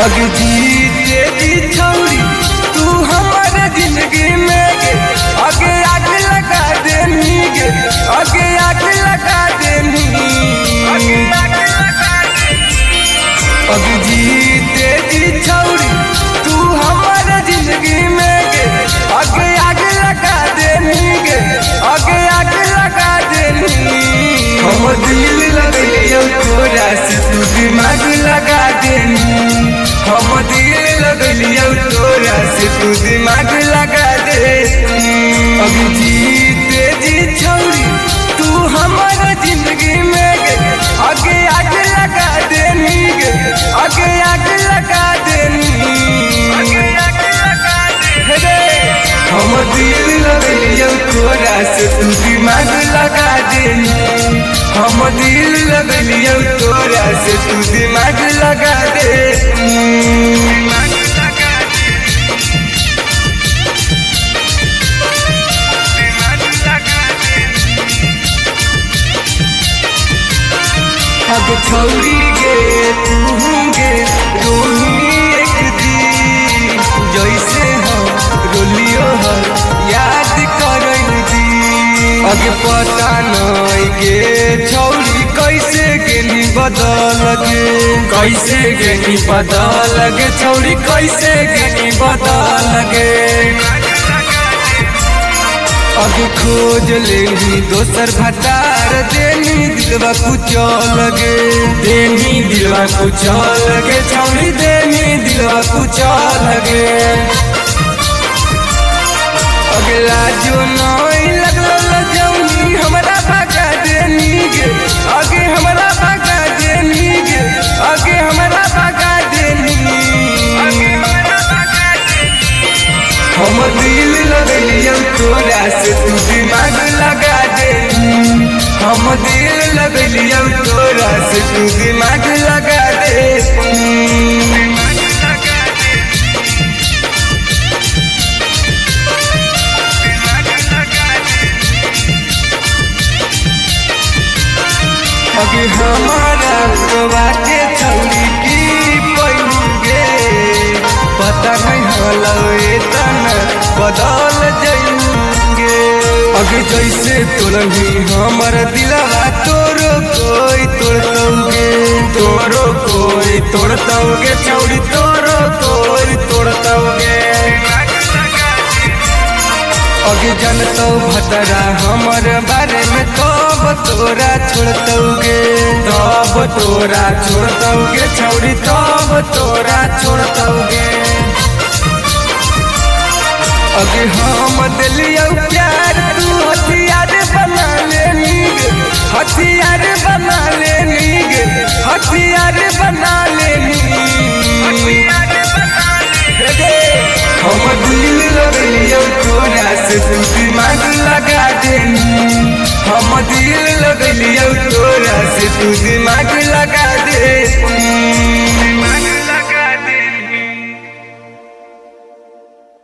अगे जीते जी छौरी तू हमारे जिंदगी में गे, आगे आग लगा देनी गे, आगे आग लगा देनी। अगे जीते जी छौरी तू हमारे जिंदगी में गे, आगे आग लगा देनी गे, आगे आग लगा देनी। हम दिल लगलियो तोरा से तू दिमाग लगा देनी, हम दिल लगलियो तोरा से तू दिमाग लगा देनी। अभी जीते जी छौरी तू हमारे जिंदगी में गे, आगे आग लगा देनी गे, आगे आग लगा देनी। हम दिल लगलियो तोरा से तू दिमाग लगा देनी, हम दिल लगलियो तोरा से तू दिमाग लगा देनी। अब छौरी गे तू गे रोही एक दी, जैसे हम रोलियो है याद करई दी। अगे पता नहीं गे छौरी कैसे गेली बदल गे, कैसे गेली बदल गे छौरी, कैसे गेली बदल गे। अगे खोज लेनी दोसर भतार देनी दिलवा कुचल गे, देनी दिलवा कुचल गे छौरी, देनी दिलवा कुचल गे। अगला जो नहीं लगल जौनी हमरा भगा देनी गे, आगे हमरा भगा देनी गे, आगे हमरा भगा देनी। हम दिल लगलियो तोरा से तू दिमाग लगा देनी, हम दिल लगलियो तोरा से तू दिमाग लगा देनी। अगे हमारा गोवा के छौरी की पैलुगे, पता नहीं हलो तना बदल जाएंगे। अगे जैसे तोरही हमर दिलवा तोरो कोई तोड़तौगे, तोरो कोई तोड़तौगे छौरी, तोरो कोई तोड़तौगे। अगे जानतो भतरा हमर बारे में कब तोरा छोड़तौगे, तब तोरा छोड़तौगे छौरी, तब तोरा छोड़तौगे। अगे हम दिलियो प्यार तू हथियार बना लेनी गे, हथियार बना लेनी गे, हथियार बना लेनी। हम दिल लगलियो तोरा से तू दिमाग लगा देनी, हम दिल लगलियो तोरा से तू दिमाग लगा